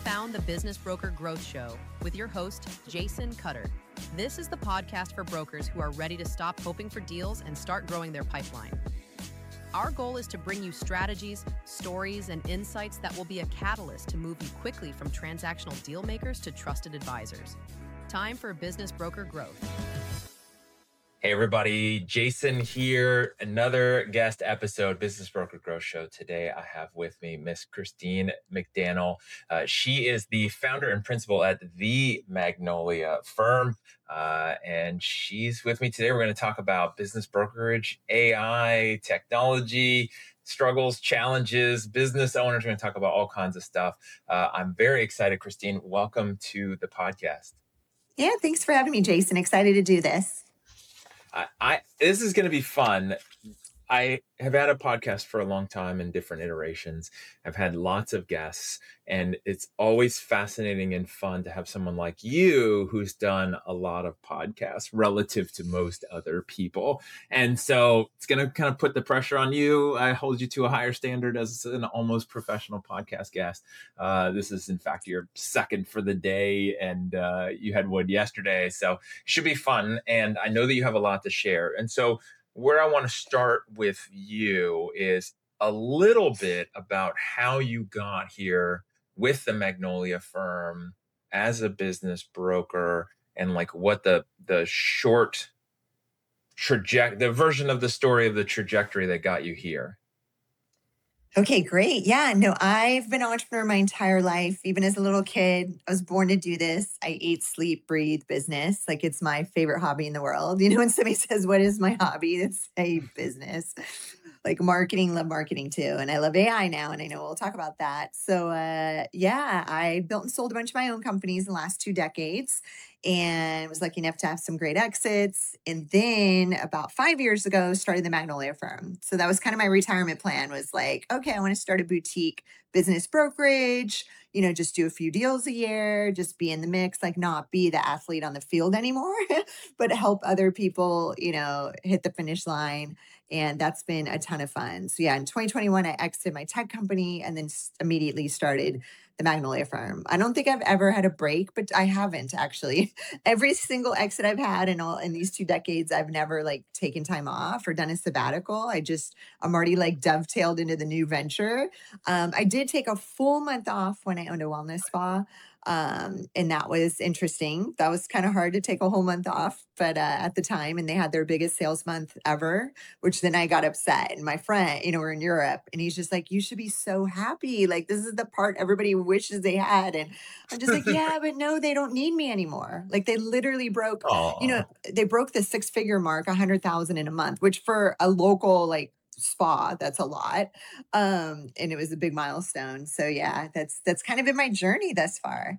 found the Business Broker Growth Show with your host, Jason Cutter. This is the podcast for brokers who are ready to stop hoping for deals and start growing their pipeline. Our goal is to bring you strategies, stories, and insights that will be a catalyst to move you quickly from transactional deal makers to trusted advisors. Time for Business Broker Growth. Hey everybody, Jason here. Another guest episode, Business Broker Growth Show. Today I have with me Miss Christine McDaniel. She is the founder and principal at the Magnolia Firm. And she's with me today. We're going to talk about business brokerage, AI, technology, struggles, challenges, business owners. We're going to talk about all kinds of stuff. I'm very excited. Christine, welcome to the podcast. Yeah, thanks for having me, Jason. Excited to do this. This is going to be fun. I have had a podcast for a long time in different iterations. I've had lots of guests, and it's always fascinating and fun to have someone like you who's done a lot of podcasts relative to most other people. And so it's going to kind of put the pressure on you. I hold you to a higher standard as an almost professional podcast guest. This is, in fact, your second for the day, and you had one yesterday. So it should be fun. And I know that you have a lot to share. And so where I want to start with you is a little bit about how you got here with the Magnolia Firm as a business broker, and like what the short the version of the story of the trajectory that got you here. Okay, great. Yeah, no, I've been an entrepreneur my entire life. Even as a little kid, I was born to do this. I eat, sleep, breathe business. Like, it's my favorite hobby in the world. You know, when somebody says, what is my hobby? It's a business. Like marketing, love marketing too. And I love AI now, and I know we'll talk about that. So yeah, I built and sold a bunch of my own companies in the last 2 decades, and was lucky enough to have some great exits. And then about 5 years ago, started the Magnolia Firm. So that was kind of my retirement plan, was like, okay, I want to start a boutique business brokerage, you know, just do a few deals a year, just be in the mix, like not be the athlete on the field anymore, but help other people, you know, hit the finish line. And that's been a ton of fun. So yeah, in 2021, I exited my tech company and then immediately started the Magnolia Firm. I don't think I've ever had a break, but I haven't actually. Every single exit I've had in these 2 decades, I've never like taken time off or done a sabbatical. I'm already like dovetailed into the new venture. I did take a full month off when I owned a wellness spa. And that was interesting. That was kind of hard to take a whole month off, but at the time, and they had their biggest sales month ever, which then I got upset. And my friend, you know, we're in Europe, and he's just like, you should be so happy. Like, this is the part everybody wishes they had. And I'm just like, yeah, but no, they don't need me anymore. Like, they literally broke, you know, they broke the 6-figure mark, 100,000 in a month, which for a local, like, spa, that's a lot. And it was a big milestone. So yeah, that's kind of been my journey thus far.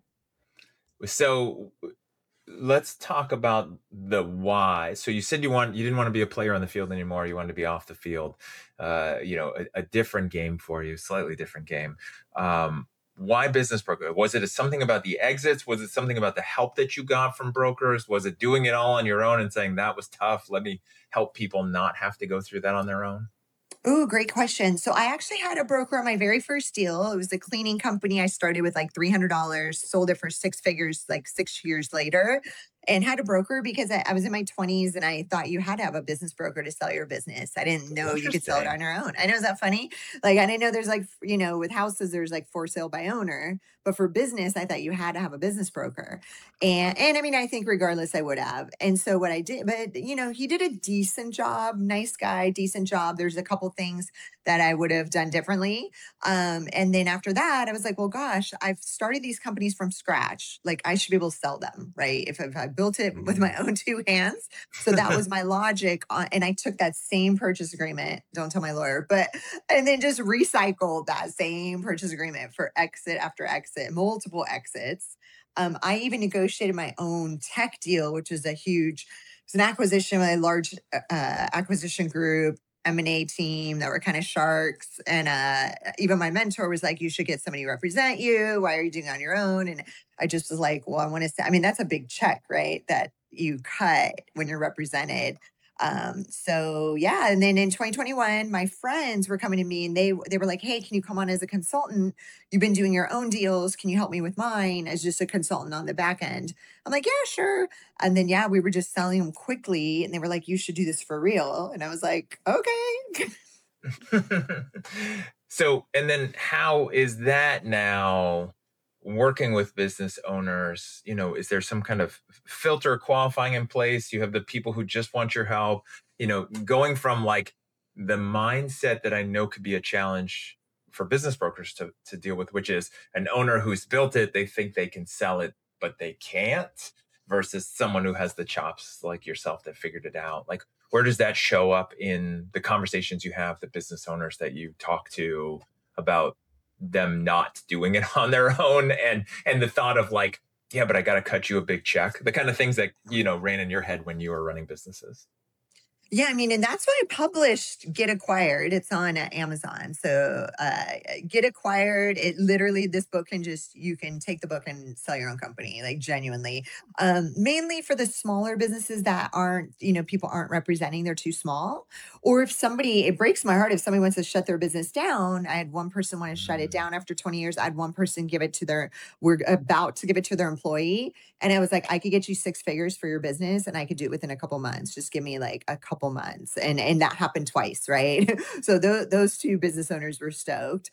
So let's talk about the why. So you said you didn't want to be a player on the field anymore. You wanted to be off the field. You know, a different game for you, slightly different game. Why business broker? Was it something about the exits? Was it something about the help that you got from brokers? Was it doing it all on your own and saying that was tough? Let me help people not have to go through that on their own. Oh, great question. So I actually had a broker on my very first deal. It was a cleaning company. I started with like $300, sold it for 6 figures, like 6 years later, and had a broker because I was in my 20s and I thought you had to have a business broker to sell your business. I didn't know you could sell it on your own. I know, is that funny? Like, I didn't know there's like, you know, with houses, there's like for sale by owner, but for business, I thought you had to have a business broker. And I mean, I think regardless I would have. And so what I did, but you know, he did a decent job, nice guy, decent job. There's a couple things that I would have done differently. And then after that, I was like, well, gosh, I've started these companies from scratch. Like, I should be able to sell them, right? If I built it with my own 2 hands. So that was my logic. And I took that same purchase agreement, don't tell my lawyer, and then just recycled that same purchase agreement for exit after exit, multiple exits. I even negotiated my own tech deal, which is it's an acquisition by a large acquisition group, M&A team that were kind of sharks. And even my mentor was like, you should get somebody to represent you. Why are you doing it on your own? And I just was like, well, I want to say, I mean, that's a big check, right? That you cut when you're represented. So yeah. And then in 2021, my friends were coming to me and they were like, hey, can you come on as a consultant? You've been doing your own deals. Can you help me with mine as just a consultant on the back end? I'm like, yeah, sure. And then, yeah, we were just selling them quickly. And they were like, you should do this for real. And I was like, okay. So, and then how is that now working with business owners? Is there some kind of filter qualifying in place? You have the people who just want your help, going from like the mindset that I know could be a challenge for business brokers to deal with, which is an owner who's built it, they think they can sell it, but they can't, versus someone who has the chops like yourself that figured it out. Like, where does that show up in the conversations you have, the business owners that you talk to about them not doing it on their own, and the thought of like, yeah, but I got to cut you a big check, the kind of things that ran in your head when you were running businesses? Yeah, I mean, and that's why I published Get Acquired. It's on Amazon. So Get Acquired, it literally, this book you can take the book and sell your own company, like genuinely. Mainly for the smaller businesses that aren't, people aren't representing, they're too small. Or if it breaks my heart if somebody wants to shut their business down. I had one person want to shut it Mm. down after 20 years. I had one person we're about to give it to their employee. And I was like, I could get you 6 figures for your business and I could do it within a couple months. Just give me like a couple months. And that happened twice, right? So those two business owners were stoked.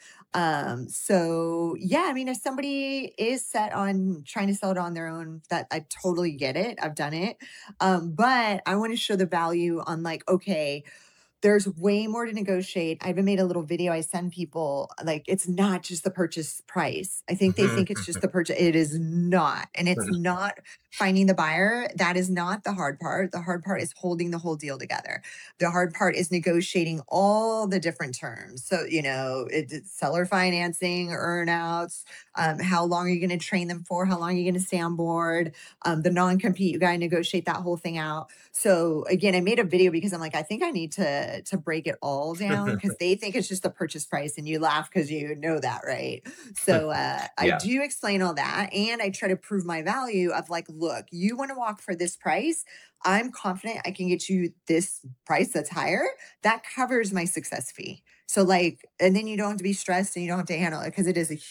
So yeah, I mean, if somebody is set on trying to sell it on their own, that I totally get it. I've done it. But I want to show the value on like, okay, there's way more to negotiate. I even made a little video I send people, like, it's not just the purchase price. I think they think it's just the purchase. It is not. And it's not finding the buyer. That is not the hard part. The hard part is holding the whole deal together. The hard part is negotiating all the different terms. So, it's seller financing, earnouts, how long are you going to train them for? How long are you going to stay on board? The non-compete, you got to negotiate that whole thing out. So again, I made a video because I'm like, I think I need to break it all down because they think it's just the purchase price, and you laugh because you know that, right? So I Yeah. do explain all that, and I try to prove my value of like, look, you want to walk for this price. I'm confident I can get you this price that's higher. That covers my success fee. So like, and then you don't have to be stressed and you don't have to handle it because it is a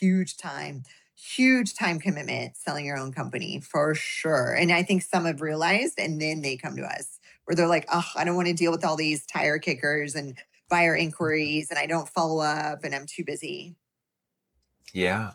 huge time commitment selling your own company for sure. And I think some have realized, and then they come to us where they're like, oh, I don't want to deal with all these tire kickers and buyer inquiries, and I don't follow up, and I'm too busy. Yeah.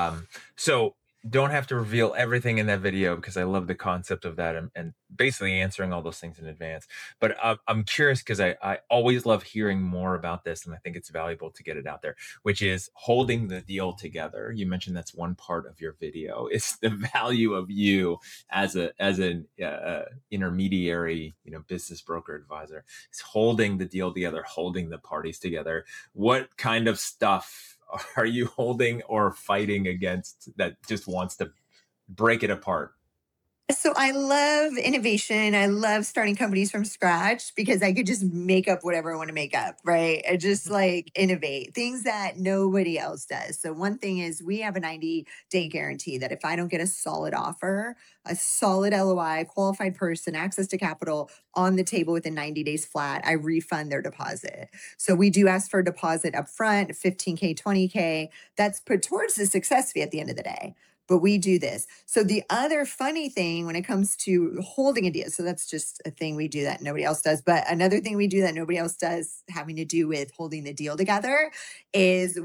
So don't have to reveal everything in that video because I love the concept of that, and basically answering all those things in advance. But I'm curious because I always love hearing more about this, and I think it's valuable to get it out there, which is holding the deal together. You mentioned that's one part of your video. It's the value of you as an intermediary, business broker advisor. It's holding the deal together, holding the parties together. What kind of stuff are you holding or fighting against that just wants to break it apart? So I love innovation. I love starting companies from scratch because I could just make up whatever I want to make up, right? I just like innovate things that nobody else does. So one thing is we have a 90-day guarantee that if I don't get a solid offer, a solid LOI, qualified person, access to capital on the table within 90 days flat, I refund their deposit. So we do ask for a deposit up front, 15K, 20K. That's put towards the success fee at the end of the day, but we do this. So the other funny thing when it comes to holding a deal, so that's just a thing we do that nobody else does. But another thing we do that nobody else does having to do with holding the deal together is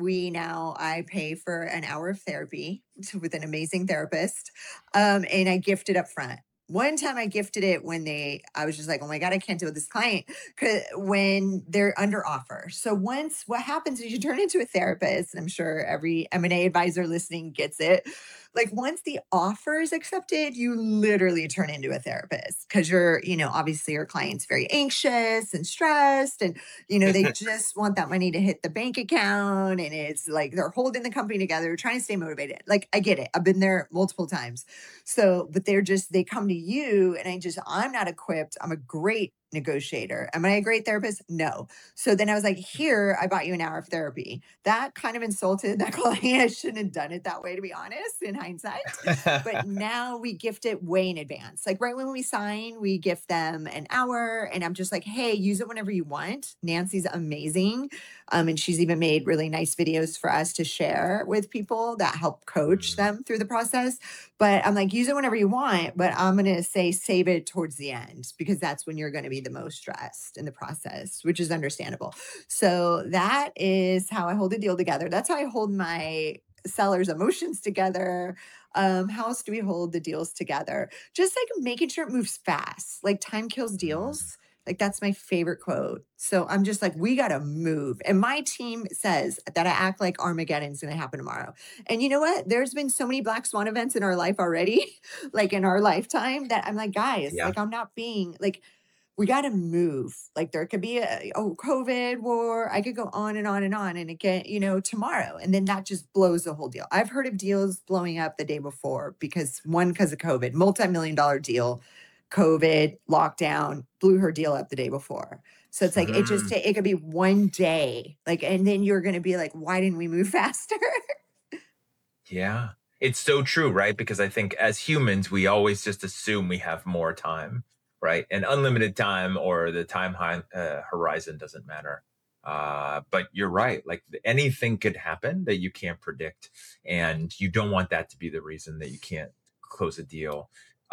I pay for an hour of therapy with an amazing therapist. And I gift it up front. One time I gifted it I was just like, oh my God, I can't deal with this client when they're under offer. So what happens is you turn into a therapist, and I'm sure every M&A advisor listening gets it. Like once the offer is accepted, you literally turn into a therapist because obviously your client's very anxious and stressed, and they just want that money to hit the bank account, and it's like they're holding the company together, trying to stay motivated. Like I get it. I've been there multiple times. So, but they come to you, and I'm not equipped. I'm a great negotiator. Am I a great therapist? No. So then I was like, here, I bought you an hour of therapy. That kind of insulted that client. I shouldn't have done it that way, to be honest, in hindsight. But now we gift it way in advance. Like right when we sign, we gift them an hour. And I'm just like, hey, use it whenever you want. Nancy's amazing. And she's even made really nice videos for us to share with people that help coach Mm. them through the process. But I'm like, use it whenever you want, but I'm going to say save it towards the end because that's when you're going to be the most stressed in the process, which is understandable. So that is how I hold a deal together. That's how I hold my sellers' emotions together. How else do we hold the deals together? Just like making sure it moves fast, like time kills Mm. deals. Like that's my favorite quote. So I'm just like, we got to move. And my team says that I act like Armageddon's going to happen tomorrow. And you know what? There's been so many Black Swan events in our life already, like in our lifetime, that I'm like, guys, Yeah. like I'm not being like, we got to move. Like there could be a COVID war. I could go on and on and on, and again, tomorrow, and then that just blows the whole deal. I've heard of deals blowing up the day before because of COVID, multi-million-dollar deal, COVID lockdown blew her deal up the day before. So it's like Mhm. it could be one day, like, and then you're going to be like, why didn't we move faster? Yeah. It's so true, right? Because I think as humans, we always just assume we have more time, right? And unlimited time or the horizon doesn't matter. But you're right. Like anything could happen that you can't predict. And you don't want that to be the reason that you can't close a deal.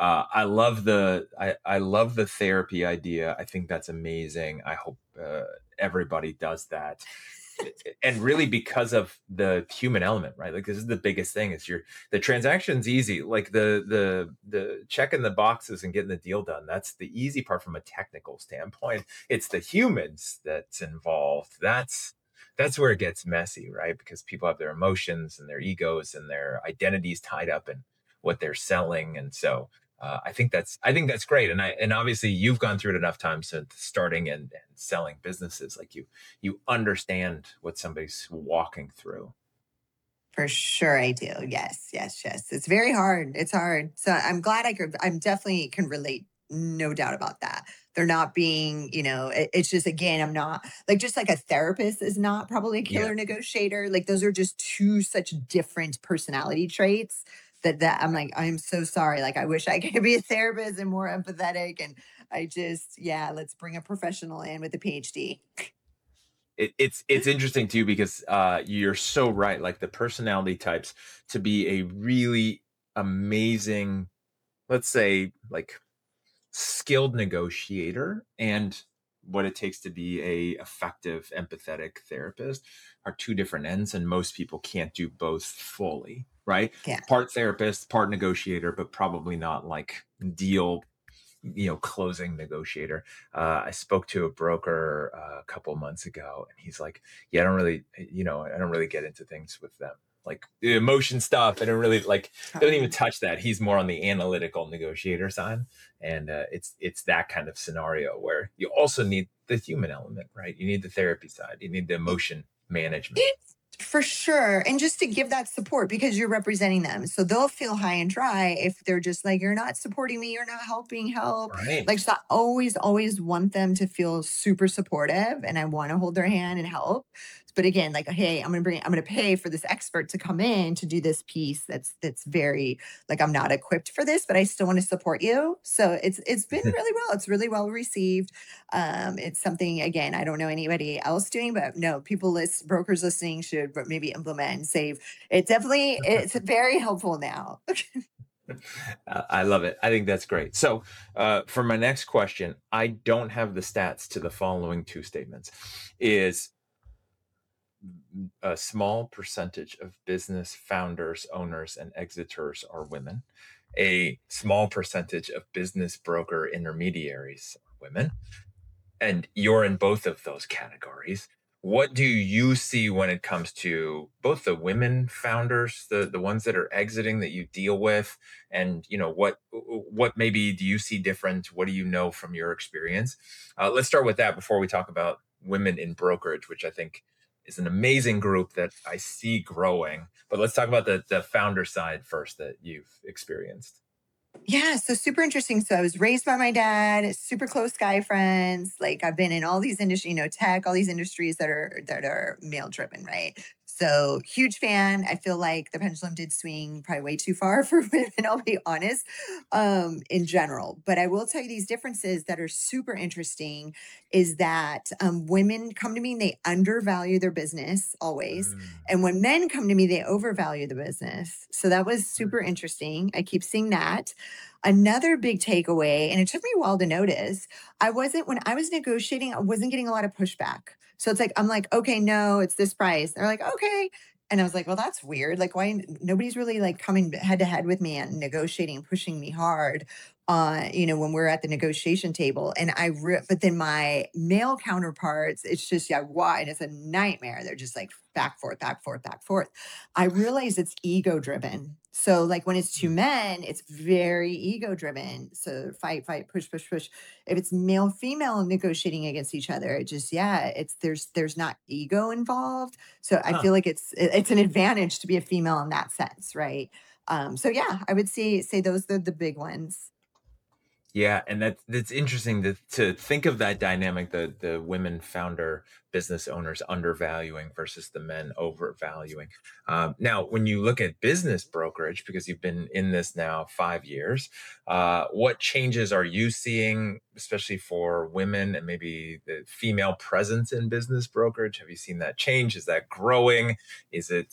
I love the therapy idea. I think that's amazing. I hope everybody does that, and really because of the human element, right? Like this is the biggest thing is the transaction's easy, like the checking the boxes and getting the deal done, that's the easy part from a technical standpoint. It's the humans that's involved, that's where it gets messy, right? Because people have their emotions and their egos and their identities tied up in what they're selling. And so I think that's great. And obviously you've gone through it enough times since starting and selling businesses. Like you understand what somebody's walking through. For sure I do. Yes, yes, yes. It's very hard. It's hard. So I'm glad I'm definitely can relate. No doubt about that. They're not being, it's just, again, I'm not like, just like a therapist is not probably a Yeah. killer negotiator. Like those are just two such different personality traits that I'm like, I'm so sorry. Like I wish I could be a therapist and more empathetic. And yeah, let's bring a professional in with a PhD. It's interesting too because you're so right. Like the personality types to be a really amazing, let's say, like skilled negotiator and what it takes to be a effective empathetic therapist are two different ends, and most people can't do both fully, right? Yeah. Part therapist, part negotiator, but probably not like deal, closing negotiator. I spoke to a broker a couple months ago, and he's like, "Yeah, I don't really get into things with them, like the emotion stuff. I don't really like, don't even Um, touch that. He's more on the analytical negotiator side, and it's that kind of scenario where you also need the human element, right? You need the therapy side, you need the emotion management, For sure. And just to give that support because you're representing them. So they'll feel high and dry if they're just like, you're not supporting me, you're not help. right? Like, so I always want them to feel super supportive and I want to hold their hand and help. But again, like, hey, I'm gonna pay for this expert to come in to do this piece that's very like I'm not equipped for this, but I still want to support you. So it's been really well. It's really well received. It's something, again, I don't know anybody else doing, but no, brokers listening should maybe implement and save. It's very helpful now. I love it. I think that's great. So, for my next question, I don't have the stats to the following two statements. Is a small percentage of business founders, owners, and exiters are women. A small percentage of business broker intermediaries are women. And you're in both of those categories. What do you see when it comes to both the women founders, the ones that are exiting that you deal with, and what maybe do you see different? What do you know from your experience? Let's start with that before we talk about women in brokerage, which I think is an amazing group that I see growing. But let's talk about the founder side first that you've experienced. Yeah, so super interesting. So I was raised by my dad, super close guy friends. Like I've been in all these industries, tech, all these industries that are male driven, right? So huge fan. I feel like the pendulum did swing probably way too far for women, I'll be honest, in general. But I will tell you these differences that are super interesting is that women come to me and they undervalue their business always. Mm. And when men come to me, they overvalue the business. So that was super interesting. I keep seeing that. Another big takeaway, and it took me a while to notice, when I was negotiating, I wasn't getting a lot of pushback. So it's like, I'm like, okay, no, it's this price. They're like, okay. And I was like, well, that's weird. Like, why nobody's really like coming head to head with me and negotiating and pushing me hard when we're at the negotiation table. But then my male counterparts, it's just, yeah, why? And it's a nightmare. They're just like back, forth, back, forth, back, forth. I realize it's ego driven. So like when it's two men, it's very ego driven. So fight, fight, push, push, push. If it's male, female negotiating against each other, it just, yeah, there's not ego involved. So I Huh. feel like it's an advantage to be a female in that sense, right? So yeah, I would say those are the big ones. Yeah, and that's interesting to think of that dynamic, the women founder business owners undervaluing versus the men overvaluing. Now, when you look at business brokerage, because you've been in this now 5 years, what changes are you seeing, especially for women and maybe the female presence in business brokerage? Have you seen that change? Is that growing? Is it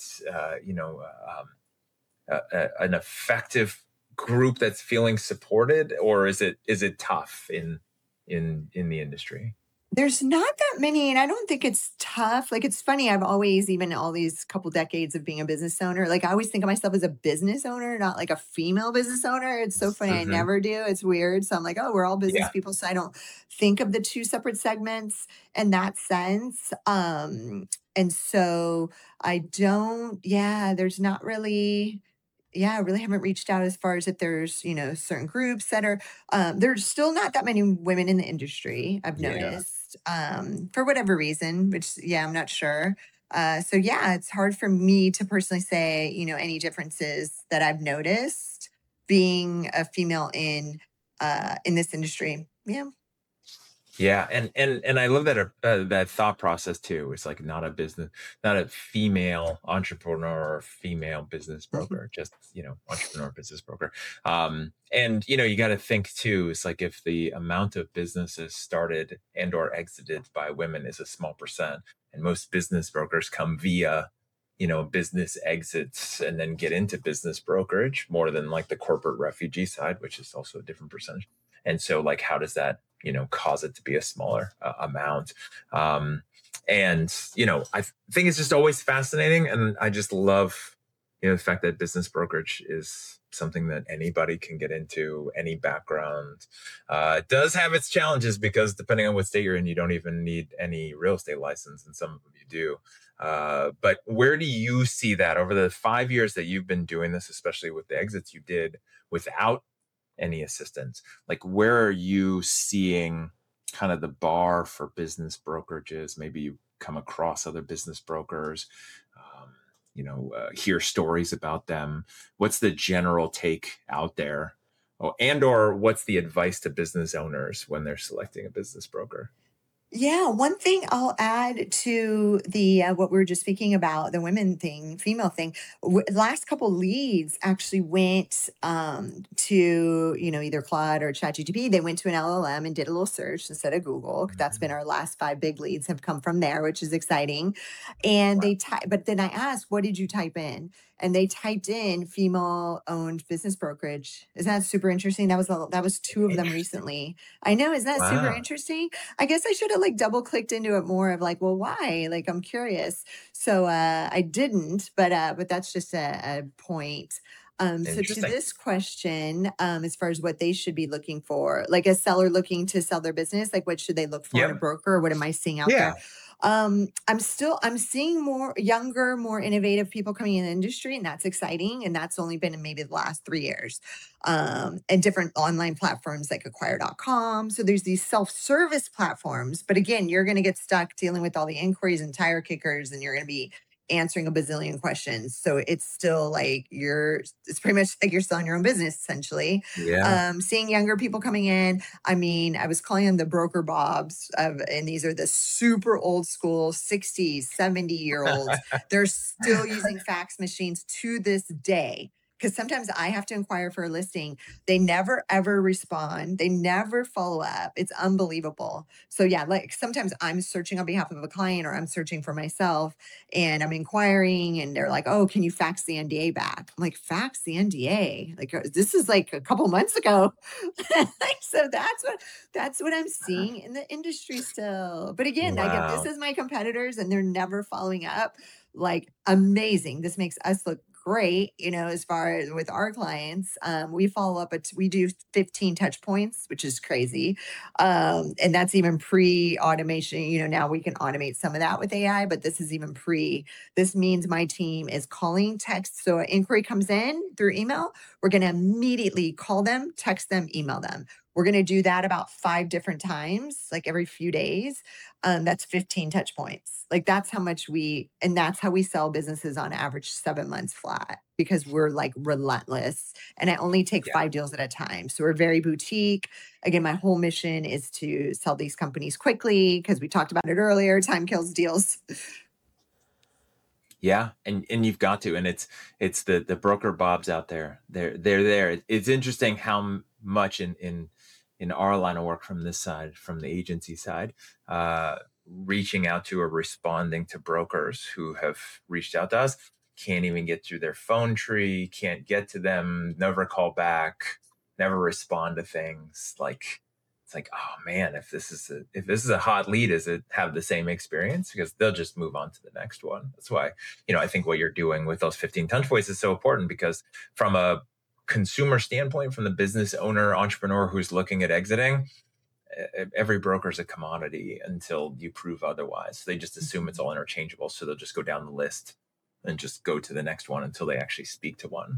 an effective group that's feeling supported, or is it tough in the industry? There's not that many, and I don't think it's tough. Like, it's funny, I've always, even all these couple decades of being a business owner, like, I always think of myself as a business owner, not like a female business owner. It's so funny. I Hmm. never do. It's weird. So I'm like, oh, we're all business Yeah. people. So I don't think of the two separate segments in that sense. And so I don't, yeah, there's not really. Yeah, I really haven't reached out as far as if there's, certain groups that are there's still not that many women in the industry, I've Yeah. noticed, for whatever reason, which, yeah, I'm not sure. So yeah, it's hard for me to personally say, any differences that I've noticed being a female in this industry. Yeah. Yeah, and I love that thought process too. It's like not a business, not a female entrepreneur or female business Mhm. broker, just entrepreneur business broker. And you got to think too. It's like if the amount of businesses started and or exited by women is a small percent, and most business brokers come via business exits and then get into business brokerage more than like the corporate refugee side, which is also a different percentage. And so like how does that cause it to be a smaller amount? And I think it's just always fascinating, and I just love the fact that business brokerage is something that anybody can get into, any background. It does have its challenges because depending on what state you're in, you don't even need any real estate license, and some of them you do. But where do you see that over the 5 years that you've been doing this, especially with the exits you did without any assistance? Like, where are you seeing kind of the bar for business brokerages? Maybe you come across other business brokers, hear stories about them. What's the general take out there? Oh, and or what's the advice to business owners when they're selecting a business broker? Yeah, one thing I'll add to the what we were just speaking about, the women thing, female thing. Last couple leads actually went to either Claude or ChatGPT. They went to an LLM and did a little search instead of Google. That's been Mhm. our last five big leads have come from there, which is exciting. And Wow. but then I asked, what did you type in? And they typed in female owned business brokerage. Isn't that super interesting? That was two of them Interesting. recently. I know, isn't that super Wow. interesting? I guess I should have like double clicked into it more of like, well, why? Like I'm curious. So I didn't, but that's just a point. So to Interesting. this question, as far as what they should be looking for, like a seller looking to sell their business, like what should they look for in a Yep. broker or what am I seeing out Yeah. there? I'm seeing more younger, more innovative people coming in the industry, and that's exciting. And that's only been in maybe the last 3 years and different online platforms like acquire.com. So there's these self-service platforms, but again, you're going to get stuck dealing with all the inquiries and tire kickers, and you're going to be answering a bazillion questions. So it's still like it's pretty much like you're selling your own business essentially. Yeah. Seeing younger people coming in. I mean, I was calling them the broker bobs and these are the super old school 60s, 70-year olds. They're still using fax machines to this day. Because sometimes I have to inquire for a listing. They never ever respond. They never follow up. It's unbelievable. So yeah, like sometimes I'm searching on behalf of a client or I'm searching for myself and I'm inquiring and they're like, "Oh, can you fax the NDA back?" I'm like, "Fax the NDA? Like this is like a couple months ago." Like, so that's what I'm seeing in the industry still. But again, I get this Wow. as my competitors and they're never following up. Like amazing. This makes us look great, as far as with our clients. We follow up, we do 15 touch points, which is crazy. And that's even pre automation. Now we can automate some of that with AI, but this is even pre. This means my team is calling, text. So an inquiry comes in through email. We're going to immediately call them, text them, email them. We're going to do that about 5 different times, like every few days. That's 15 touch points. Like and that's how we sell businesses on average 7 months flat because we're like relentless. And I only take Yeah. 5 deals at a time. So we're very boutique. Again, my whole mission is to sell these companies quickly because we talked about it earlier. Time kills deals. Yeah, and you've got to, and it's the broker bobs out there. They're there. It's interesting how much in our line of work from this side, from the agency side, reaching out to or responding to brokers who have reached out to us can't even get through their phone tree, can't get to them, never call back, never respond to things. Like it's like, oh man, if this is a hot lead, is it have the same experience? Because they'll just move on to the next one. That's why, I think what you're doing with those 15 touch points is so important because from a consumer standpoint, from the business owner, entrepreneur who's looking at exiting, every broker is a commodity until you prove otherwise. They just assume it's all interchangeable. So they'll just go down the list and just go to the next one until they actually speak to one.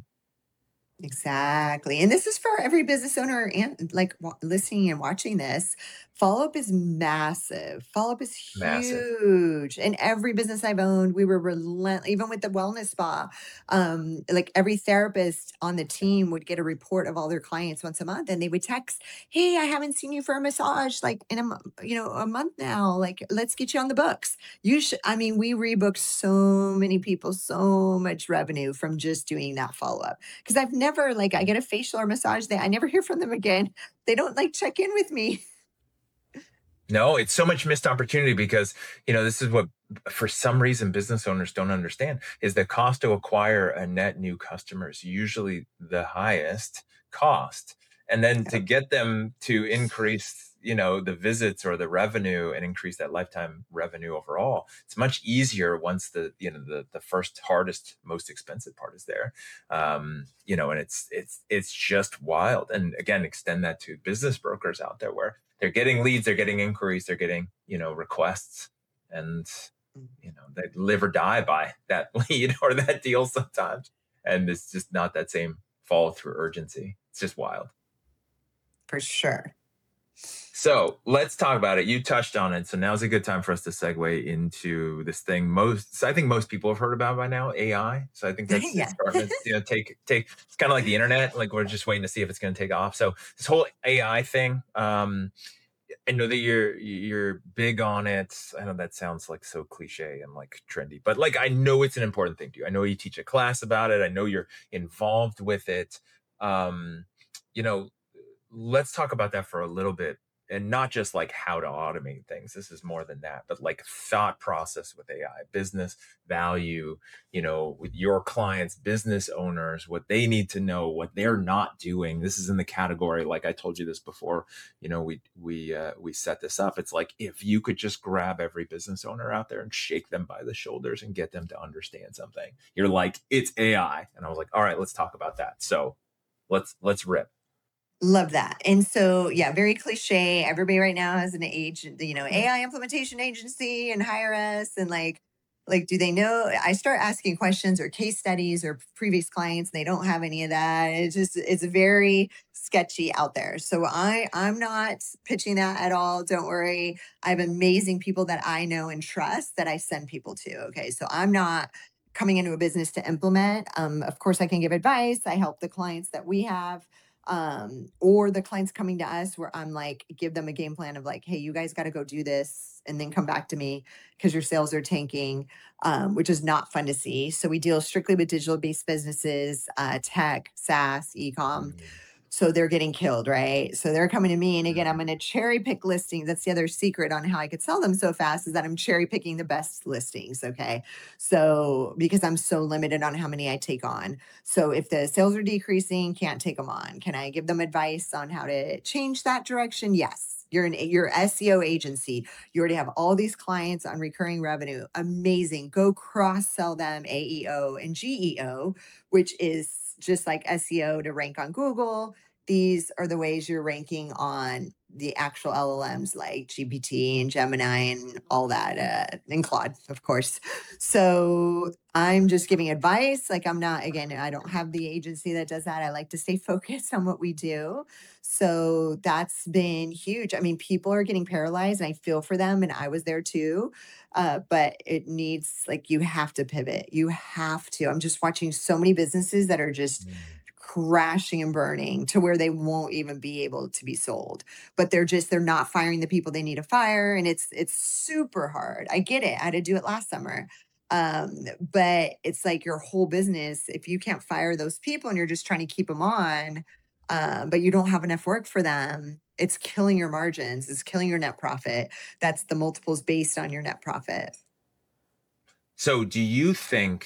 Exactly. And this is for every business owner and like listening and watching this. Follow up is massive. Follow up is Massive. huge. And every business I've owned, we were relentless, even with the wellness spa. Like every therapist on the team would get a report of all their clients once a month and they would text, "Hey, I haven't seen you for a massage like in a month now. Like, let's get you on the books." I mean, we rebooked so many people, so much revenue from just doing that follow up because I've never like I get a facial or massage I never hear from them again. They don't like check in with me. No, it's so much missed opportunity because, this is what, for some reason, business owners don't understand is the cost to acquire a net new customer is usually the highest cost. And then to get them to increase, the visits or the revenue and increase that lifetime revenue overall, it's much easier once the first hardest, most expensive part is there. And it's just wild. And again, extend that to business brokers out there where they're getting leads, they're getting inquiries, they're getting, requests, and, they live or die by that lead or that deal sometimes. And it's just not that same follow through urgency. It's just wild. For sure. So let's talk about it. You touched on it. So now's a good time for us to segue into this thing. I think most people have heard about by now, AI. So I think that's Yeah. it's starting to, take. It's kind of like the internet. Like we're just waiting to see if it's going to take off. So this whole AI thing, I know that you're big on it. I know that sounds like so cliche and like trendy, but like I know it's an important thing to you. I know you teach a class about it. I know you're involved with it. Um, you know, let's talk about that for a little bit and not just like how to automate things. This is more than that, but like thought process with AI, business value, with your clients, business owners, what they need to know, what they're not doing. This is in the category, like I told you this before, we set this up. It's like, if you could just grab every business owner out there and shake them by the shoulders and get them to understand something, you're like, it's AI. And I was like, all right, let's talk about that. So let's rip. Love that. And so, yeah, very cliche. Everybody right now has an AI implementation agency and hire us. And like, Like, do they know? I start asking questions or case studies or previous clients, and they don't have any of that. It's very sketchy out there. So I'm not pitching that at all. Don't worry. I have amazing people that I know and trust that I send people to. Okay. So I'm not coming into a business to implement. Of course, I can give advice. I help the clients that we have, or the clients coming to us where I'm like, give them a game plan of like, hey, you guys got to go do this and then come back to me because your sales are tanking, which is not fun to see. So we deal strictly with digital based businesses, tech, SaaS, e-com. Mm, So they're getting killed, right? So they're coming to me. And again, I'm going to cherry pick listings. That's the other secret on how I could sell them so fast is that I'm cherry picking the best listings. Okay. So because I'm so limited on how many I take on. So if the sales are decreasing, can't take them on. Can I give them advice on how to change that direction? Yes. Your SEO agency. You already have all these clients on recurring revenue. Amazing. Go cross sell them AEO and GEO, which is just like SEO to rank on Google. These are the ways you're ranking on the actual LLMs like GPT and Gemini and all that, and Claude, of course. So I'm just giving advice. Like I'm not, again, I don't have the agency that does that. I like to stay focused on what we do. So that's been huge. I mean, people are getting paralyzed and I feel for them. And I was there too. But it needs like you have to pivot. You have to. I'm just watching so many businesses that are just mm. crashing and burning to where they won't even be able to be sold. But they're not firing the people they need to fire. And it's super hard. I get it. I had to do it last summer. But it's like your whole business, if you can't fire those people and you're just trying to keep them on, but you don't have enough work for them, it's killing your margins, it's killing your net profit. That's the multiples based on your net profit. So do you think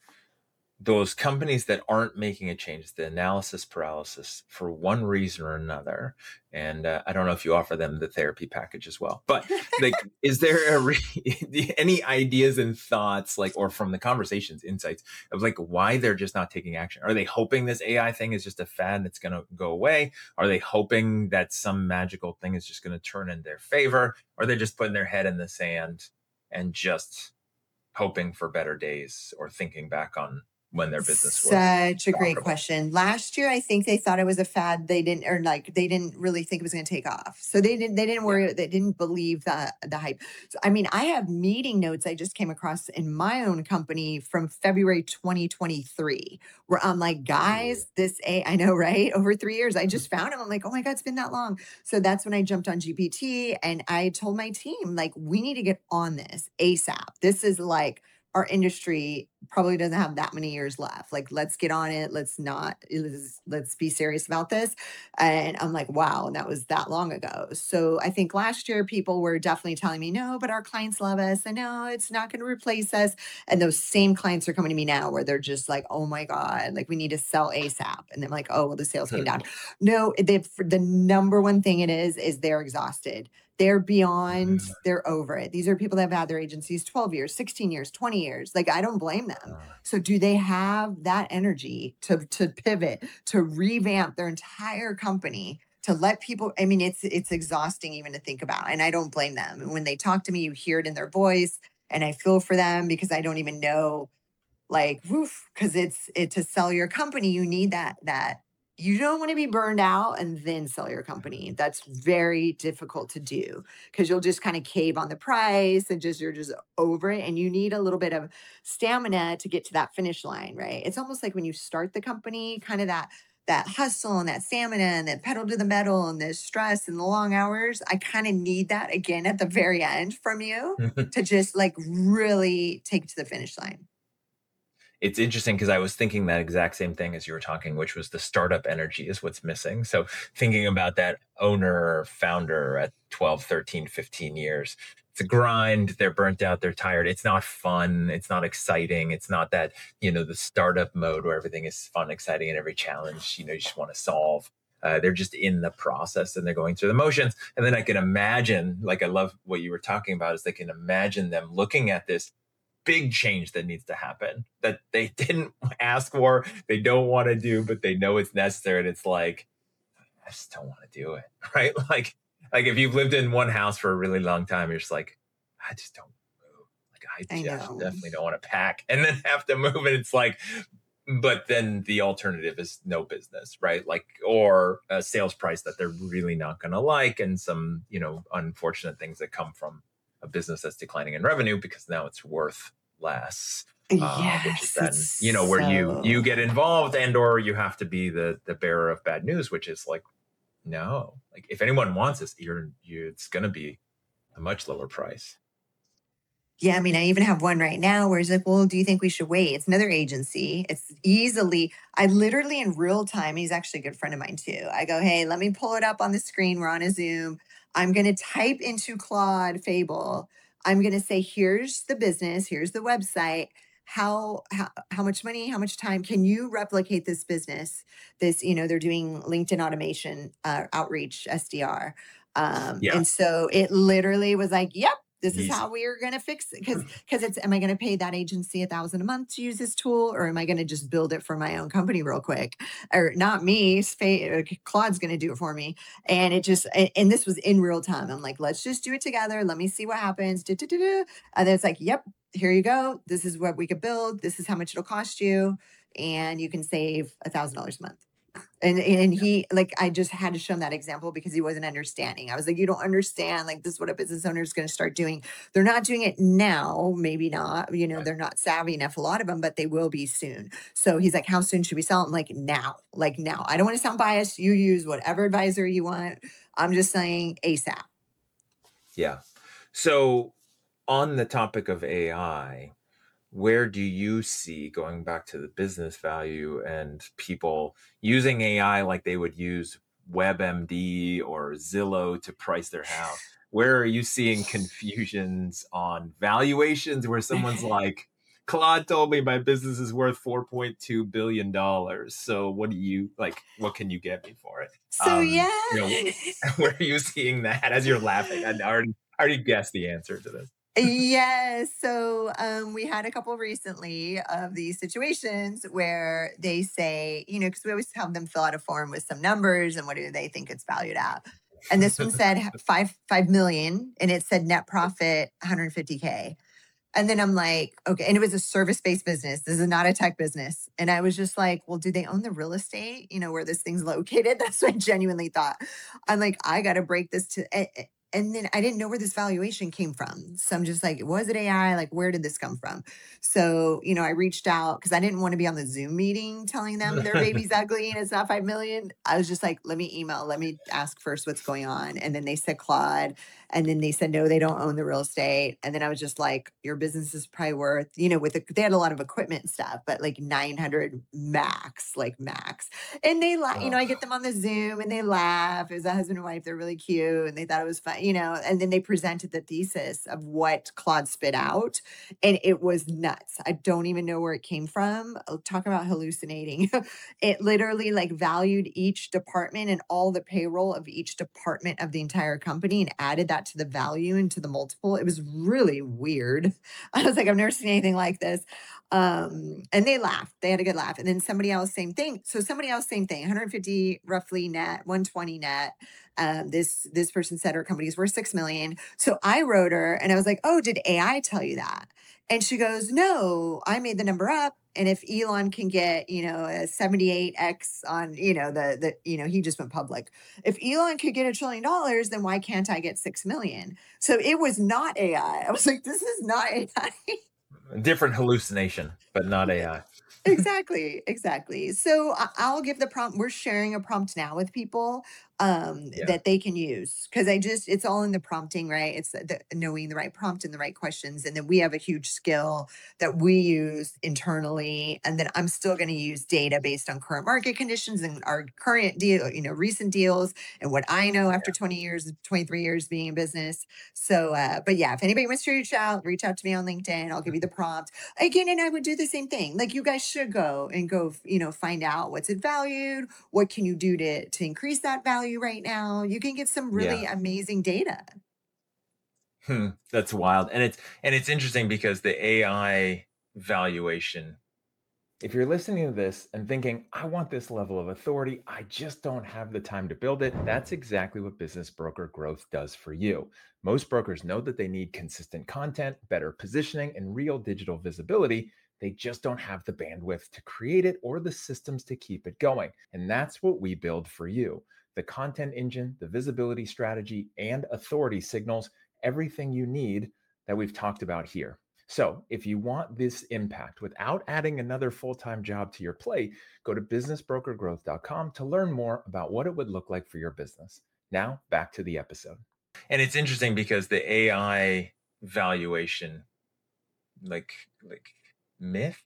those companies that aren't making a change, the analysis paralysis for one reason or another, and I don't know if you offer them the therapy package as well, but like, is there any ideas and thoughts, like, or from the conversations, insights of like why they're just not taking action? Are they hoping this AI thing is just a fad and it's going to go away? Are they hoping that some magical thing is just going to turn in their favor? Or are they just putting their head in the sand and just hoping for better days or thinking back on when their business was Such a great profitable? question. Last year, I think they thought it was a fad. They didn't, or like they didn't really think it was going to take off. So they didn't Yeah. worry. They didn't believe the hype. So, I mean, I have meeting notes I just came across in my own company from February 2023, where I'm like, Ooh. guys, I know, right? Over 3 years, I just found him. I'm like, oh my God, it's been that long. So that's when I jumped on GPT and I told my team, like, we need to get on this ASAP. This is like, our industry probably doesn't have that many years left. Like, let's get on it. Let's be serious about this. And I'm like, wow. And that was that long ago. So I think last year people were definitely telling me, no, but our clients love us. And no, it's not going to replace us. And those same clients are coming to me now where they're just like, oh my God, like we need to sell ASAP. And I'm like, oh, well, the sales came down. No, the number one thing it is they're exhausted. They're beyond, they're over it. These are people that have had their agencies 12 years, 16 years, 20 years. Like, I don't blame them. So do they have that energy to pivot, to revamp their entire company, to let people, I mean, it's exhausting even to think about. And I don't blame them. And when they talk to me, you hear it in their voice. And I feel for them because I don't even know, like, woof, because it to sell your company, you need that you don't want to be burned out and then sell your company. That's very difficult to do because you'll just kind of cave on the price and you're just over it. And you need a little bit of stamina to get to that finish line, right? It's almost like when you start the company, kind of that hustle and that stamina and that pedal to the metal and the stress and the long hours. I kind of need that again at the very end from you to just like really take it to the finish line. It's interesting because I was thinking that exact same thing as you were talking, which was the startup energy is what's missing. So thinking about that owner or founder at 12, 13, 15 years, it's a grind. They're burnt out. They're tired. It's not fun. It's not exciting. It's not that, the startup mode where everything is fun, exciting, and every challenge, you just want to solve. They're just in the process and they're going through the motions. And then I can imagine, like, I love what you were talking about, is they can imagine them looking at this big change that needs to happen that they didn't ask for, they don't want to do, but they know it's necessary. And it's like, I just don't want to do it. Right. Like if you've lived in one house for a really long time, you're just like, I just don't move. Like, I know. definitely don't want to pack and then have to move. And it's like, but then the alternative is no business, right? Like, or a sales price that they're really not going to like, and some, unfortunate things that come from a business that's declining in revenue because now it's worth less. Which is Yes, it's then, where you so get involved, and or you have to be the bearer of bad news, which is like, no, like if anyone wants this, it's going to be a much lower price. yeah, I mean, I even have one right now where he's like, well, do you think we should wait? It's another agency. It's easily, I literally in real time, he's actually a good friend of mine too. I go, hey, let me pull it up on the screen. We're on a Zoom. I'm going to type into Claude Fable. I'm going to say, here's the business, here's the website. How much money, how much time can you replicate this business? This, they're doing LinkedIn automation, outreach, SDR. Yeah. And so it literally was like, yep, this is Easy. how we are going to fix it. Because it's, am I going to pay that agency $1,000 a month to use this tool, or am I going to just build it for my own company real quick? Or not me, Claude's going to do it for me. And it just, and this was in real time. I'm like, let's just do it together. Let me see what happens. And then it's like, yep, here you go. This is what we could build. This is how much it'll cost you. And you can save $1,000 a month. And he, like, I just had to show him that example because he wasn't understanding. I was like, you don't understand, like, this is what a business owner is going to start doing. They're not doing it now, maybe not, they're not savvy enough, a lot of them, but they will be soon. So he's like, how soon should we sell? I'm like, now. I don't want to sound biased. You use whatever advisor you want. I'm just saying ASAP. Yeah. So on the topic of AI, where do you see, going back to the business value and people using AI like they would use WebMD or Zillow to price their house? Where are you seeing confusions on valuations where someone's like, Claude told me my business is worth $4.2 billion. So what can you get me for it? So yeah. Where are you seeing that as you're laughing? I already guessed the answer to this. Yes. So we had a couple recently of these situations where they say, because we always have them fill out a form with some numbers and what do they think it's valued at. And this one said 5 million, and it said net profit 150K. And then I'm like, okay. And it was a service-based business. This is not a tech business. And I was just like, well, do they own the real estate, where this thing's located? That's what I genuinely thought. I'm like, I got to break this to, and then I didn't know where this valuation came from. So I'm just like, was it AI? Like, where did this come from? So, I reached out because I didn't want to be on the Zoom meeting telling them their baby's ugly and it's not 5 million. I was just like, let me ask first what's going on. And then they said Claude. And then they said, no, they don't own the real estate. And then I was just like, your business is probably worth, they had a lot of equipment and stuff, but like 900 max, like max. And they laugh, I get them on the Zoom and they laugh. It was a husband and wife. They're really cute. And they thought it was fun, and then they presented the thesis of what Claude spit out. And it was nuts. I don't even know where it came from. Talk about hallucinating. It literally like valued each department and all the payroll of each department of the entire company and added that to the value and to the multiple. It was really weird. I was like, I've never seen anything like this. And they laughed. They had a good laugh. And then somebody else, same thing. So somebody else, same thing, 150 roughly net, 120 net. This person said her company's worth 6 million. So I wrote her and I was like, oh, did AI tell you that? And she goes, no, I made the number up. And if Elon can get, a 78x on, he just went public. If Elon could get $1 trillion, then why can't I get 6 million? So it was not AI. I was like, this is not AI. Different hallucination, but not AI. Exactly. So I'll give the prompt. We're sharing a prompt now with people that they can use because it's all in the prompting, right? It's knowing the right prompt and the right questions. And then we have a huge skill that we use internally. And then I'm still going to use data based on current market conditions and our current deal, recent deals and what I know after 23 years being in business. So, but yeah, if anybody wants to reach out to me on LinkedIn. I'll give you the prompt again. And I would do the same thing. Like you guys should go, find out what's it valued. What can you do to increase that value right now? You can get some really amazing data. That's wild. And it's interesting because the AI valuation If you're listening to this and thinking, I want this level of authority, I just don't have the time to build it, that's exactly what Business Broker Growth does for you. Most brokers know that they need consistent content, better positioning, and real digital visibility. They just don't have the bandwidth to create it or the systems to keep it going. And that's what we build for you. The content engine, the visibility strategy, and authority signals, everything you need that we've talked about here. So, if you want this impact without adding another full time job to your plate, go to businessbrokergrowth.com to learn more about what it would look like for your business. Now, back to the episode. And it's interesting because the AI valuation, like, like myth,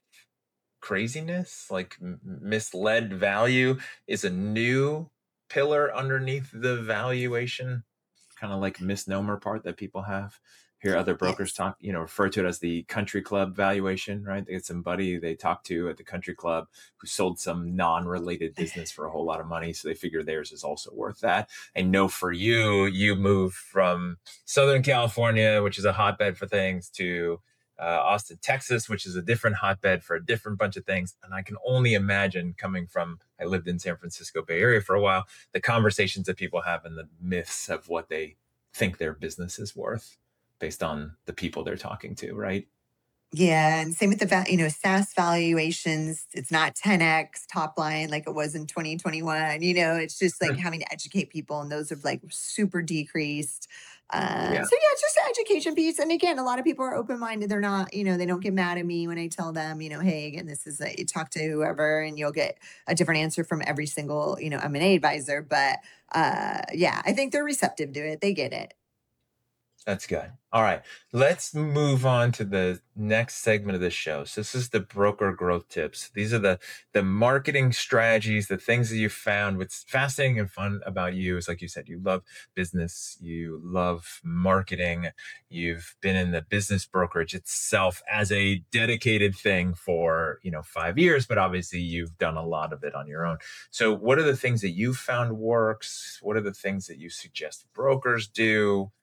craziness, like misled value, is a new pillar underneath the valuation kind of like misnomer part that people have. Hear other brokers Yes. talk, refer to it as the country club valuation, right? They get somebody they talk to at the country club who sold some non-related business for a whole lot of money. So they figure theirs is also worth that. I know for you, you moved from Southern California, which is a hotbed for things, to Austin, Texas, which is a different hotbed for a different bunch of things. And I can only imagine coming from, I lived in San Francisco Bay Area for a while, the conversations that people have and the myths of what they think their business is worth based on the people they're talking to, right? Yeah, and same with SaaS valuations. It's not 10x top line like it was in 2021. It's just like having to educate people, and those have like super decreased. Yeah. So yeah, it's just an education piece. And again, a lot of people are open minded. They're not, they don't get mad at me when I tell them, hey, again, this is you talk to whoever, and you'll get a different answer from every single M&A advisor. But yeah, I think they're receptive to it. They get it. That's good. All right. Let's move on to the next segment of this show. So this is the broker growth tips. These are the marketing strategies, the things that you found. What's fascinating and fun about you is, like you said, you love business, you love marketing, you've been in the business brokerage itself as a dedicated thing for, 5 years, but obviously you've done a lot of it on your own. So what are the things that you found works? What are the things that you suggest brokers do?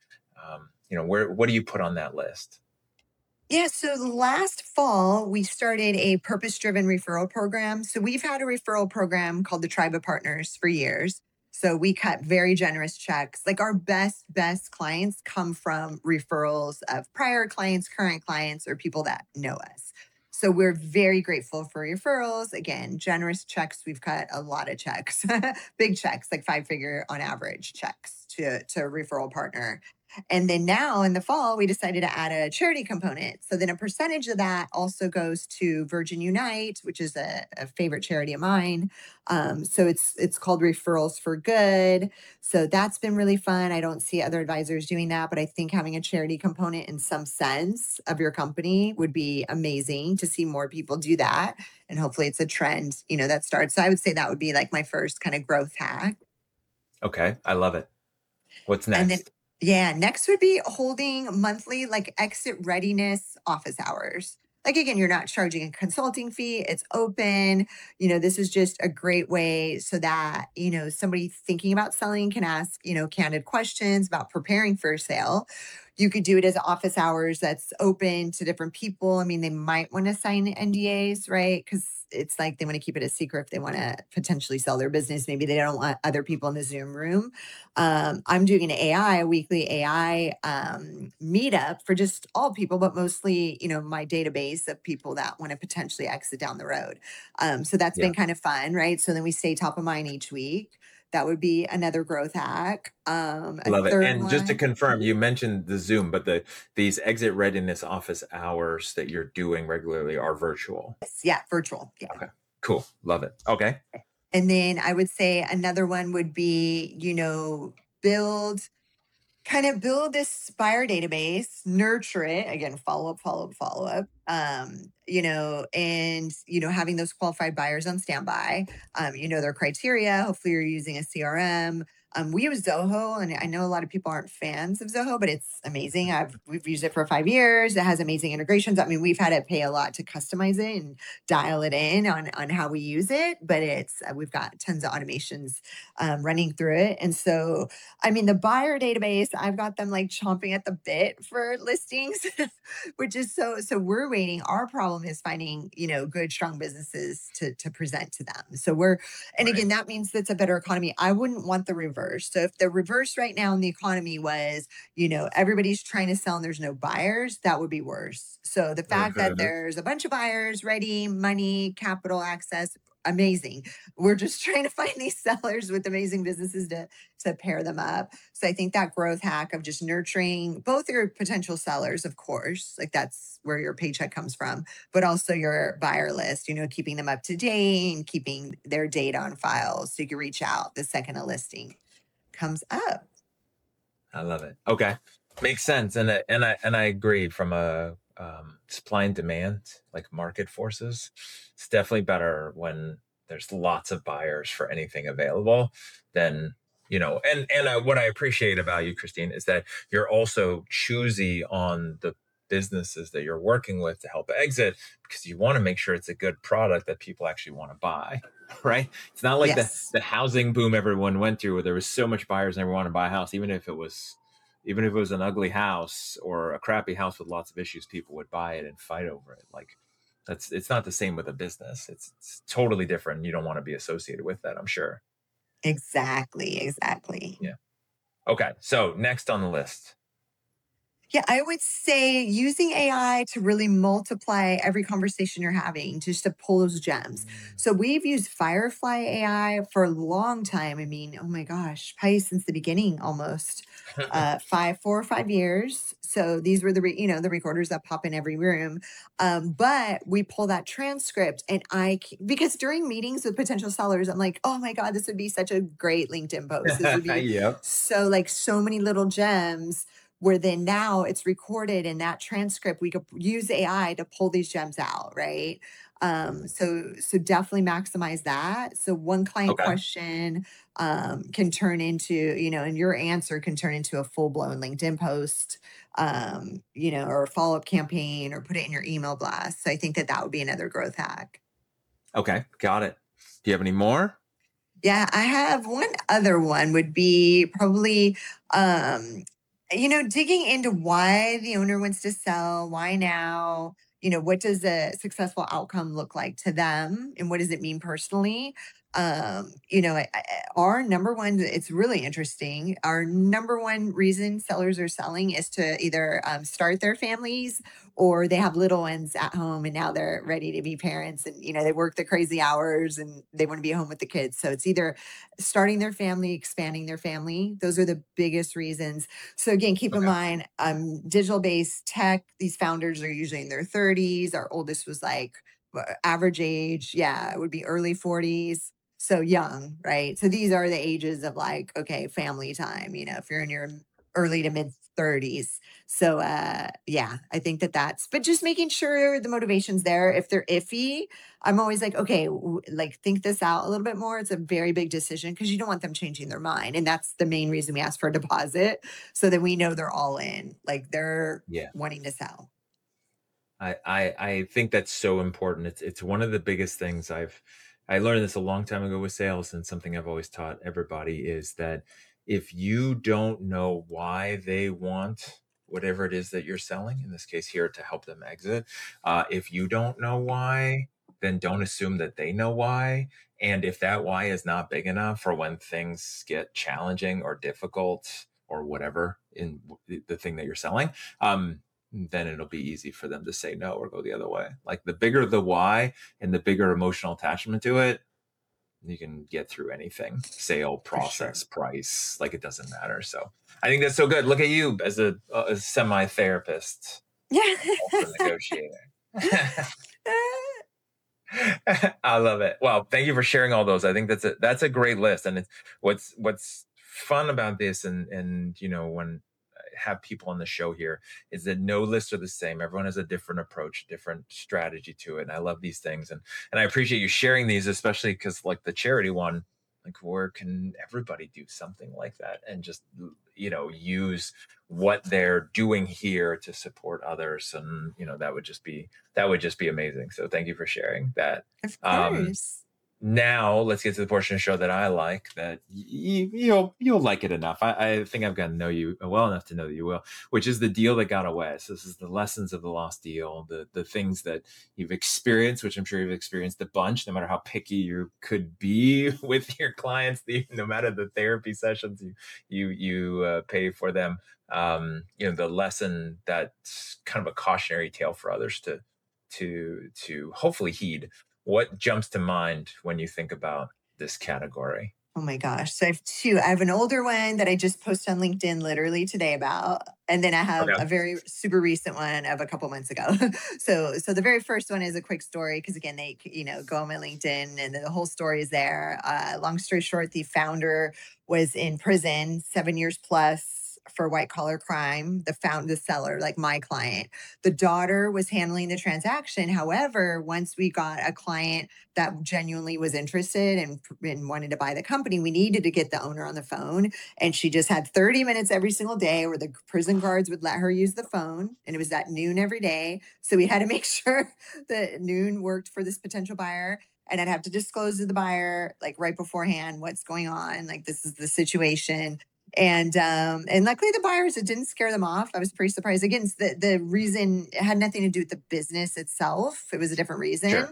What do you put on that list? Yeah, so last fall, we started a purpose driven referral program. So we've had a referral program called the Tribe of Partners for years. So we cut very generous checks. Like our best clients come from referrals of prior clients, current clients, or people that know us. So we're very grateful for referrals. Again, generous checks. We've cut a lot of checks, big checks, like 5-figure on average checks to a referral partner. And then now in the fall, we decided to add a charity component. So then a percentage of that also goes to Virgin Unite, which is a favorite charity of mine. So it's called Referrals for Good. So that's been really fun. I don't see other advisors doing that, but I think having a charity component in some sense of your company would be amazing to see more people do that. And hopefully it's a trend, that starts. So I would say that would be like my first kind of growth hack. Okay. I love it. What's And then, next? yeah, next would be holding monthly like exit readiness office hours. Like again, you're not charging a consulting fee. It's open. This is just a great way so that, somebody thinking about selling can ask, candid questions about preparing for a sale. You could do it as office hours that's open to different people. I mean, they might want to sign NDAs, right? Because it's like they want to keep it a secret if they want to potentially sell their business. Maybe they don't want other people in the Zoom room. I'm doing a weekly AI meetup for just all people, but mostly, my database of people that want to potentially exit down the road. So that's Yeah. been kind of fun, right? So then we stay top of mind each week. That would be another growth hack. A Love it. third And just to one. confirm, you mentioned the Zoom, but these exit readiness office hours that you're doing regularly are virtual. Yes, yeah, virtual. Yeah. Okay. Cool. Love it. Okay. And then I would say another one would be, build build this Spire database, nurture it again, follow up. And having those qualified buyers on standby, their criteria. Hopefully, you're using a CRM. We use Zoho, and I know a lot of people aren't fans of Zoho, but it's amazing. We've used it for 5 years. It has amazing integrations. I mean, we've had to pay a lot to customize it and dial it in on how we use it, but it's we've got tons of automations running through it. And so, I mean, the buyer database, I've got them like chomping at the bit for listings, which is so we're waiting. Our problem is finding, good, strong businesses to present to them. So and Right. again, that means that's a better economy. I wouldn't want the reverse. So if the reverse right now in the economy was, everybody's trying to sell and there's no buyers, that would be worse. So the fact that Mhm. there's a bunch of buyers ready, money, capital access, amazing. We're just trying to find these sellers with amazing businesses to pair them up. So I think that growth hack of just nurturing both your potential sellers, of course, like that's where your paycheck comes from, but also your buyer list, keeping them up to date and keeping their data on file so you can reach out the second a listing comes up. I love it. Okay. Makes sense. And I agree from a supply and demand, like market forces. It's definitely better when there's lots of buyers for anything available than, what I appreciate about you, Christine, is that you're also choosy on the businesses that you're working with to help exit because you want to make sure it's a good product that people actually want to buy. Right. It's not like the Yes. the housing boom everyone went through where there was so much buyers and everyone wanted to buy a house, even if it was an ugly house or a crappy house with lots of issues, people would buy it and fight over it. Like it's not the same with a business. It's totally different. You don't want to be associated with that, I'm sure. Exactly. Exactly. Yeah. Okay. So next on the list. Yeah, I would say using AI to really multiply every conversation you're having just to pull those gems. So we've used Firefly AI for a long time. I mean, oh my gosh, probably since the beginning almost. 4 or 5 years. So these were the recorders that pop in every room. But we pull that transcript and because during meetings with potential sellers, I'm like, oh my God, this would be such a great LinkedIn post. This would be Yep. so many little gems where then now it's recorded in that transcript we could use AI to pull these gems out, right? So definitely maximize that. So one client Okay. question can turn into, and your answer can turn into a full-blown LinkedIn post, or a follow-up campaign, or put it in your email blast. So I think that would be another growth hack. Okay. Got it. Do you have any more? Yeah, I have one other one would be probably, digging into why the owner wants to sell, why now, what does a successful outcome look like to them and what does it mean personally? Our number one, it's really interesting. Our number one reason sellers are selling is to either start their families or they have little ones at home and now they're ready to be parents and they work the crazy hours and they want to be home with the kids. So it's either starting their family, expanding their family. Those are the biggest reasons. So again, keep in Okay. mind, digital based tech, these founders are usually in their 30s. Our oldest was like average age, yeah, it would be early 40s. So young, right? So these are the ages of like, okay, family time, if you're in your early to mid 30s. So yeah, I think but just making sure the motivation's there. If they're iffy, I'm always like, okay, like think this out a little bit more. It's a very big decision because you don't want them changing their mind. And that's the main reason we ask for a deposit so that we know they're all in, like they're Yeah. wanting to sell. I think that's so important. It's one of the biggest things I learned this a long time ago with sales, and something I've always taught everybody is that if you don't know why they want whatever it is that you're selling, in this case here to help them exit, if you don't know why, then don't assume that they know why. And if that why is not big enough for when things get challenging or difficult or whatever in the thing that you're selling, then it'll be easy for them to say no or go the other way. Like the bigger the why and the bigger emotional attachment to it, you can get through anything, sale, For sure. process, price, like it doesn't matter. So I think that's so good. Look at you as a semi-therapist, also Yeah. negotiator. I love it. Well, thank you for sharing all those. I think that's a great list. And it's what's fun about this and when have people on the show here is that no lists are the same. Everyone has a different approach, different strategy to it. And I love these things. And I appreciate you sharing these, especially because like the charity one, Like, where can everybody do something like that and just, use what they're doing here to support others? And, that would just be amazing. So thank you for sharing that. Of Um, course. Now let's get to the portion of the show that I like, that you'll like it enough. I think I've gotten to know you well enough to know that you will, which is the deal that got away. So this is the lessons of the lost deal, the things that you've experienced, which I'm sure you've experienced a bunch, no matter how picky you could be with your clients, no matter the therapy sessions you pay for them. The lesson that's kind of a cautionary tale for others to hopefully heed. What jumps to mind when you think about this category? Oh my gosh. So I have two. I have an older one that I just posted on LinkedIn literally today about, and then I have Okay. a very super recent one of a couple months ago. So the very first one is a quick story because again, they go on my LinkedIn and the whole story is there. Long story short, the founder was in prison 7 years plus for white collar crime. The seller, like my client, the daughter was handling the transaction. However, once we got a client that genuinely was interested and wanted to buy the company, we needed to get the owner on the phone. And she just had 30 minutes every single day where the prison guards would let her use the phone. And it was at noon every day. So we had to make sure that noon worked for this potential buyer. And I'd have to disclose to the buyer, like right beforehand, what's going on. Like, this is the situation. And luckily the buyers, it didn't scare them off. I was pretty surprised. Again, the reason, it had nothing to do with the business itself. It was a different Sure. reason.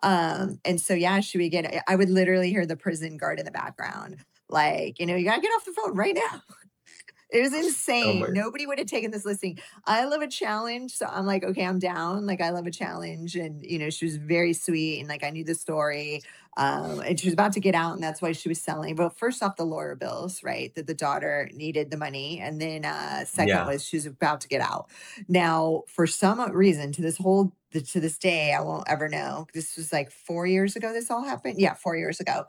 And so yeah, she would get, I would literally hear the prison guard in the background, like, you gotta get off the phone right now. It was Oh my. insane. Nobody would have taken this listing. I love a challenge. So I'm like, okay, I'm down. Like, I love a challenge. And, she was very sweet. And like, I knew the story. And she was about to get out. And that's why she was selling. But first off, the lawyer bills, right? That the daughter needed the money. And then second Yeah. was she was about to get out. Now, for some reason, to this day, I won't ever know. This was like 4 years ago, this all happened. Yeah, 4 years ago.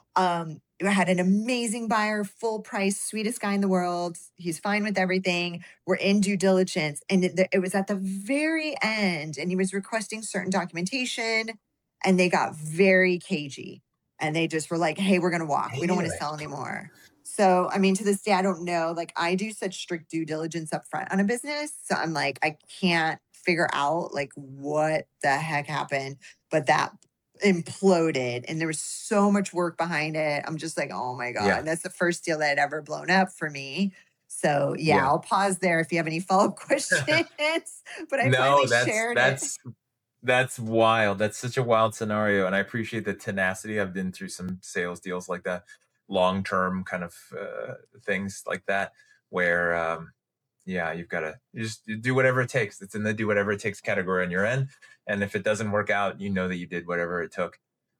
I had an amazing buyer, full price, sweetest guy in the world. He's fine with everything. We're in due diligence. And it was at the very end, and he was requesting certain documentation, and they got very cagey. And they just were like, hey, we're going to walk. We don't want to Really? sell anymore. So, I mean, to this day, I don't know. Like, I do such strict due diligence up front on a business. So I'm like, I can't figure out like what the heck happened. But that imploded and there was so much work behind it. I'm just like, oh my Yeah. God, that's the first deal that had ever blown up for me. So yeah, Yeah. I'll pause there if you have any follow-up questions. But I finally No, that's shared it. that's that's wild. That's such a wild scenario, and I appreciate the tenacity. I've been through some sales deals like that, long term kind of things like that, where yeah, you just do whatever it takes. It's in the do whatever it takes category on your end, and if it doesn't work out, you know that you did whatever it took.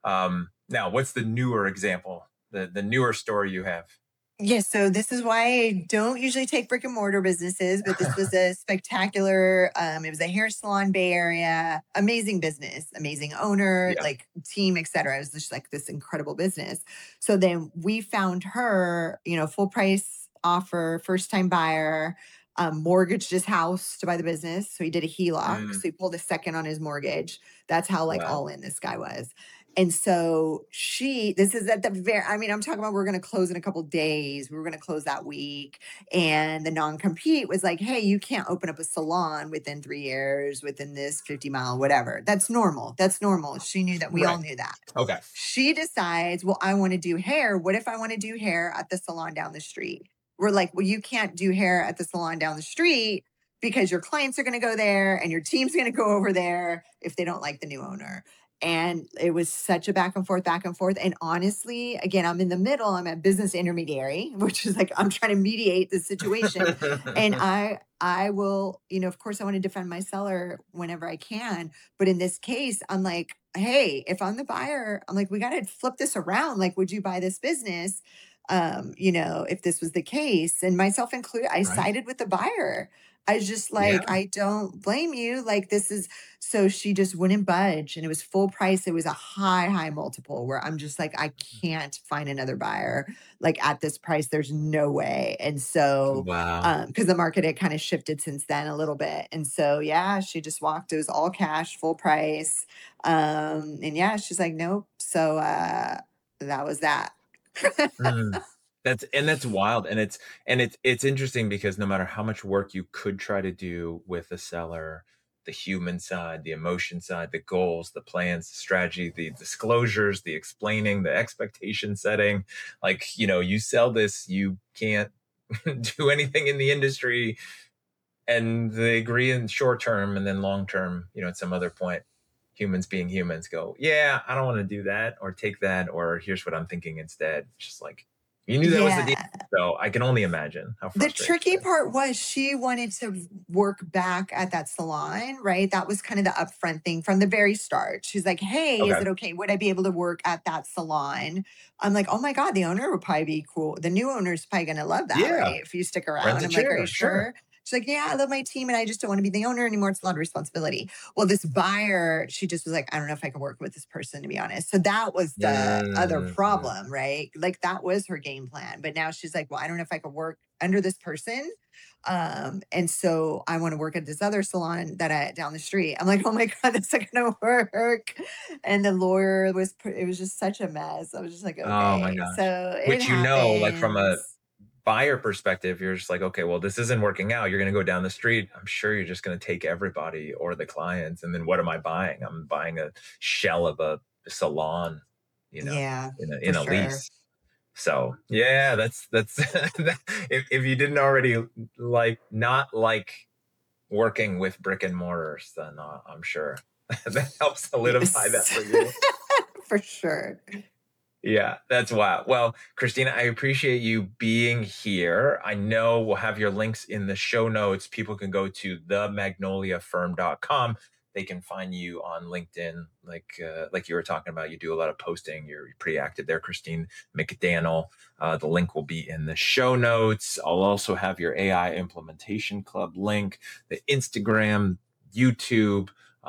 Now, what's the newer example, the newer story you have? Yes, so this is why I don't usually take brick and mortar businesses, but this was a spectacular, it was a hair salon, Bay Area, amazing business, amazing owner, Yeah. like team, et cetera. It was just like this incredible business. So then we found her, full price offer, first time buyer, mortgaged his house to buy the business. So he did a HELOC. So Mm, he pulled a second on his mortgage. That's how like wow. all in this guy was. And so this is at the very, I mean, I'm talking about we're going to close in a couple days. We were going to close that week. And the non compete was like, hey, you can't open up a salon within 3 years, within this 50-mile, whatever. That's normal. That's normal. She knew that. We all Right. knew that. Okay. She decides, well, I want to do hair. What if I want to do hair at the salon down the street? We're like, well, you can't do hair at the salon down the street because your clients are going to go there and your team's going to go over there if they don't like the new owner. And it was such a back and forth, back and forth. And honestly, again, I'm in the middle. I'm a business intermediary, which is like I'm trying to mediate the situation. And I will, of course I want to defend my seller whenever I can. But in this case, I'm like, hey, if I'm the buyer, I'm like, we got to flip this around. Like, would you buy this business? If this was the case, and myself included, I Right. sided with the buyer. I was just Yeah. like, I don't blame you. Like, this is so she just wouldn't budge. And it was full price. It was a high, high multiple where I'm just like, I can't find another buyer like at this price. There's no way. And so, Wow. because the market had kind of shifted since then a little bit. And so, yeah, she just walked. It was all cash, full price. And yeah, she's like, nope. So that was that. Mm. That's wild. And it's interesting because no matter how much work you could try to do with a seller, the human side, the emotion side, the goals, the plans, the strategy, the disclosures, the explaining, the expectation setting, like, you sell this, you can't do anything in the industry, and they agree in short term, and then long term, at some other point, humans being humans go, yeah, I don't want to do that or take that, or here's what I'm thinking instead. It's just like, you knew that was the deal. Yeah. So I can only imagine how The frustrating tricky it is. part was she wanted to work back at that salon, right? That was kind of the upfront thing from the very start. She's like, "Hey, is Okay. it okay? Would I be able to work at that salon?" I'm like, "Oh my God, the owner would probably be cool. The new owner's probably going to love that, Yeah. right? If you stick Rent around." a I'm like, "Are you chair. Sure. sure?" She's like, "Yeah, I love my team and I just don't want to be the owner anymore. It's a lot of responsibility." Well, this buyer, she just was like, "I don't know if I can work with this person, to be honest." So that was the other Mm. problem, right? Like that was her game plan. But now she's like, "Well, I don't know if I could work under this person. And so I want to work at this other salon that I down the street." I'm like, "Oh my God, that's not gonna work." And the lawyer it was just such a mess. I was just like, Oh my okay. gosh. So it Which, like from a happens. buyer perspective, you're just like, okay, well, this isn't working out. You're going to go down the street. I'm sure you're just going to take everybody or the clients. And then what am I buying? I'm buying a shell of a salon, Yeah, for in a sure. lease. So yeah, that's if you didn't already not like working with brick and mortars, then I'm sure that helps solidify that Yes. for you. For sure. Yeah, that's wild. Well, Christina, I appreciate you being here. I know we'll have your links in the show notes. People can go to themagnoliafirm.com. They can find you on LinkedIn, like you were talking about. You do a lot of posting. You're pretty active there, Christine McDaniel. The link will be in the show notes. I'll also have your AI Implementation Club link, the Instagram, YouTube.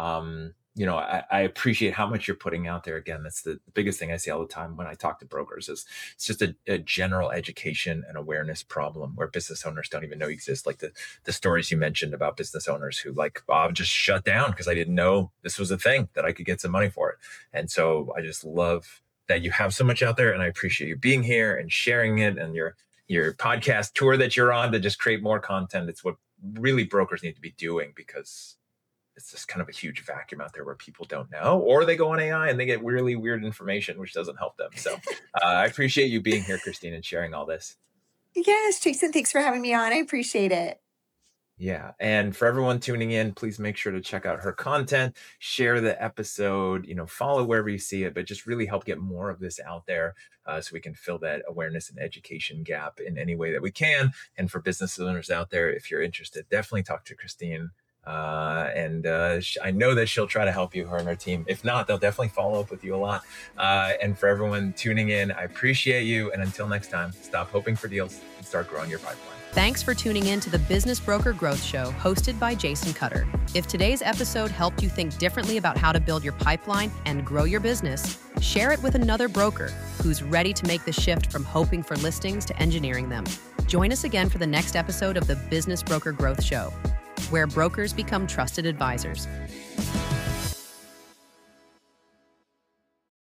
I appreciate how much you're putting out there. Again, that's the biggest thing I see all the time when I talk to brokers is it's just a general education and awareness problem where business owners don't even know exist. Like the stories you mentioned about business owners who I've just shut down because I didn't know this was a thing that I could get some money for it. And so I just love that you have so much out there, and I appreciate you being here and sharing it, and your podcast tour that you're on to just create more content. It's what really brokers need to be doing, because it's just kind of a huge vacuum out there where people don't know, or they go on AI and they get really weird information, which doesn't help them. So I appreciate you being here, Christine, and sharing all this. Yes, Jason, thanks for having me on. I appreciate it. Yeah. And for everyone tuning in, please make sure to check out her content, share the episode, follow wherever you see it, but just really help get more of this out there, so we can fill that awareness and education gap in any way that we can. And for business owners out there, if you're interested, definitely talk to Christine. And I know that she'll try to help you, her and her team. If not, they'll definitely follow up with you a lot. And for everyone tuning in, I appreciate you. And until next time, stop hoping for deals and start growing your pipeline. Thanks for tuning in to the Business Broker Growth Show, hosted by Jason Cutter. If today's episode helped you think differently about how to build your pipeline and grow your business, share it with another broker who's ready to make the shift from hoping for listings to engineering them. Join us again for the next episode of the Business Broker Growth Show, where brokers become trusted advisors.